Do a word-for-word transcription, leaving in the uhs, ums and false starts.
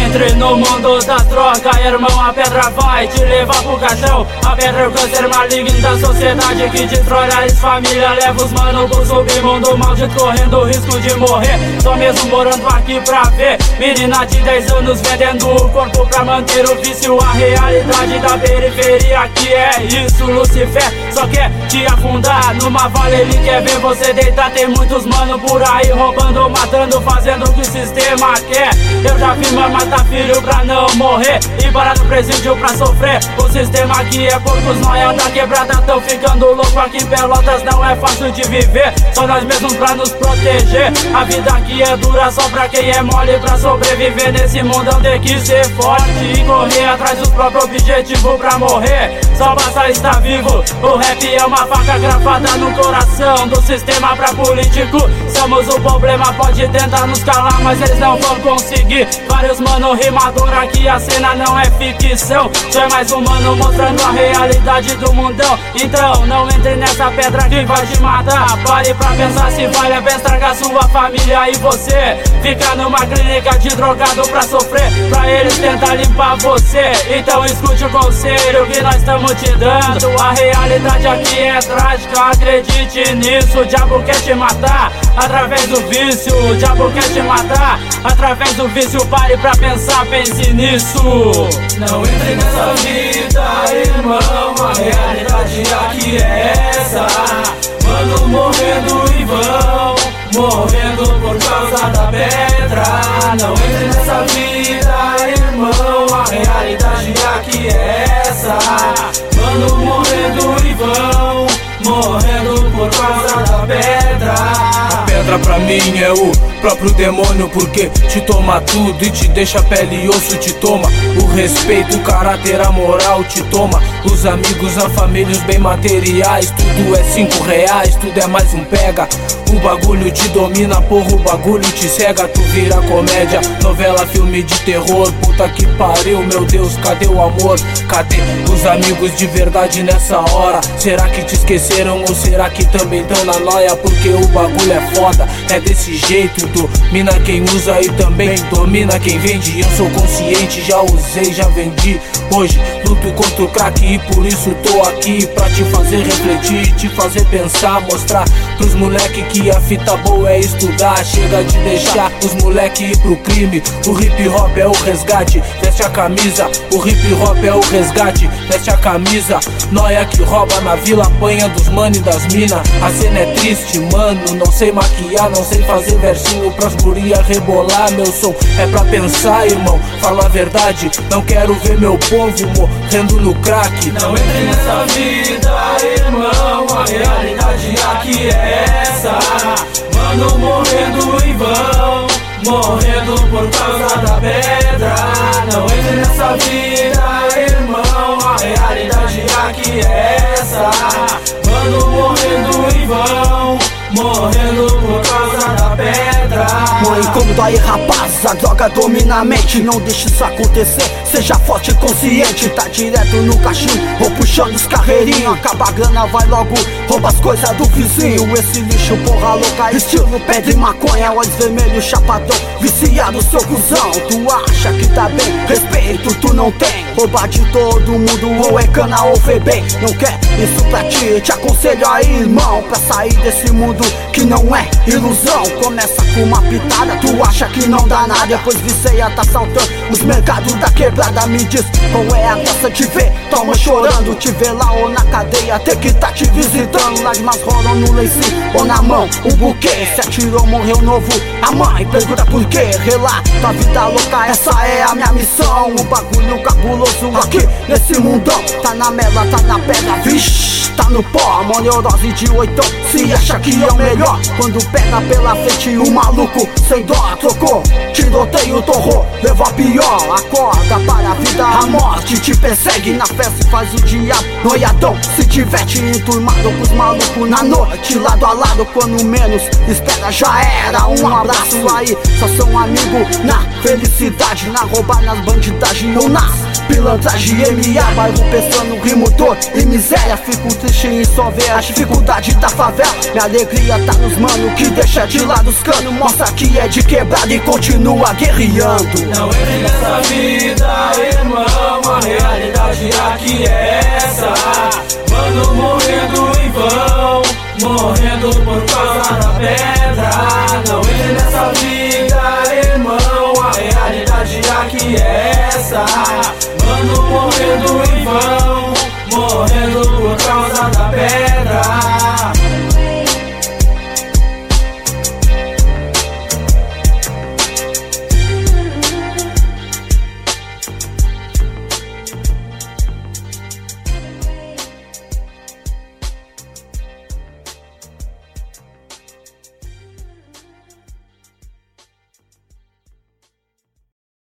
entre no mundo das drogas, irmão, a pedra vai te levar pro caixão. A pedra é o câncer maligno da sociedade que destrói as famílias, leva os mano pro submundo maldito, correndo o risco de morrer. Só mesmo morando aqui pra ver menina de dez anos vendendo o corpo pra manter o vício. A realidade da periferia que é isso, Lucifer só quer te afundar numa vala, ele quer ver você deitar. Tem muitos mano por aí roubando, matando, fazendo o que o sistema quer. Eu já vi mãe matar filho pra não morrer e parar no presídio pra sofrer. O sistema aqui é poucos nóia da quebrada tão ficando louco. Aqui em Pelotas não é fácil de viver, só nós mesmos pra nos proteger. A vida aqui é dura só pra quem é mole. Pra sobreviver nesse mundão tem que ser forte e correr atrás do próprio objetivo pra morrer. Só basta estar vivo. O rap é uma faca gravada no coração do sistema pra político. Somos o problema, pode tentar nos calar, mas eles não vão conseguir. Vários mano rimador aqui, a cena não é ficção. Tu é mais um mano mostrando a realidade do mundão. Então não entre nessa pedra que vai te matar. Pare pra pensar se vale a pena estragar sua família e você ficar numa clínica de drogado pra sofrer, pra eles tentar limpar você. Então escute o conselho que nós estamos te dando. A realidade aqui é trágica, acredite nisso. O diabo quer te matar através do vício. O diabo quer te matar através do vício. Pare pra pensar, pense nisso. Não entre nessa vida, irmão. A realidade aqui é essa. Mano morrendo em vão, morrendo por causa da pedra. Não entre nessa vida, irmão. A realidade aqui é essa. Mano morrendo em vão, morrendo por causa da pedra. A pedra pra mim é o próprio demônio, porque te toma tudo e te deixa pele e osso, te toma o respeito, o caráter, a moral, te toma os amigos, a família, os bem materiais. Tudo é cinco reais, tudo é mais um pega. O bagulho te domina, porra, o bagulho te cega. Tu vira comédia, novela, filme de terror. Puta que pariu, meu Deus, cadê o amor? Cadê os amigos de verdade nessa hora? Será que te esqueceram ou será que também tão na noia? Porque o bagulho é foda, é desse jeito. Domina quem usa e também domina quem vende. Eu sou consciente, já usei, já vendi. Hoje luto contra o crack e por isso tô aqui pra te fazer refletir, te fazer pensar, mostrar pros moleque que a fita boa é estudar. Chega de deixar os moleque ir pro crime. O hip hop é o resgate, veste a camisa. O hip hop é o resgate, veste a camisa. Nóia que rouba na vila, apanha dos mano e das mina. A cena é triste, mano, não sei maquiar, não sei fazer versinho pras guria rebolar. Meu som é pra pensar, irmão, fala a verdade. Não quero ver meu povo morrendo no crack. Não entre nessa vida, irmão. A realidade aqui é essa. Mano morrendo em vão, morrendo por causa da pedra. Não entre nessa vida, irmão. A realidade aqui é essa. Mano morrendo em vão, morrendo por causa da pedra. Mãe, como dói, rapaz, a droga domina a mente. Não deixe isso acontecer, seja forte e consciente. Tá direto no cachimbo ou puxando os carreirinhos. Acaba a grana, vai logo, rouba as coisas do vizinho. Esse lixo, porra louca, estilo pedra e maconha. Olhos vermelhos, chapadão, viciado, seu cuzão. Tu acha que tá bem, respeito tu não tem. Roubar de todo mundo, ou é cana ou vê bem. Não quer isso pra ti, te aconselho aí, irmão, pra sair desse mundo que não é ilusão. Começa com uma pitada, tu acha que não dá nada. Depois viceia, tá saltando os mercados da quebrada. Me diz qual é a graça de ver toma chorando, te ver lá ou na cadeia, ter que tá te visitando. Lágrimas rolam no lencinho ou na mão, um buquê. Se atirou, morreu novo, a mãe pergunta por quê. Relata a vida louca, essa é a minha missão. O bagulho cabuloso aqui nesse mundão. Tá na mela, tá na pedra, vixe, tá no pó. Mó neurose de oitão, se acha que é o melhor. Quando pega pela frente o maluco sem dó, trocou, tiroteio, torrou, levou a pior. Acorda para a vida, a morte te persegue. Na festa faz o diabo, noiadão, se diverte enturmado com os malucos na noite, lado a lado. Quando menos espera já era, um abraço aí. Só são amigos na felicidade, na roubar, nas bandidagem ou nas pilantragem. M A, bairro pensando, rimo dor e miséria. Fico triste em só ver a dificuldade da favela. Minha alegria tá nos mano que deixa de lado os canos. Mostra que é de de quebrada e continua guerreando. Não entre nessa vida, irmão, a realidade aqui é essa. Mano morrendo em vão, morrendo por causa da pedra. Não entre nessa vida, irmão, a realidade aqui é essa. Mano morrendo em vão, morrendo por causa da pedra.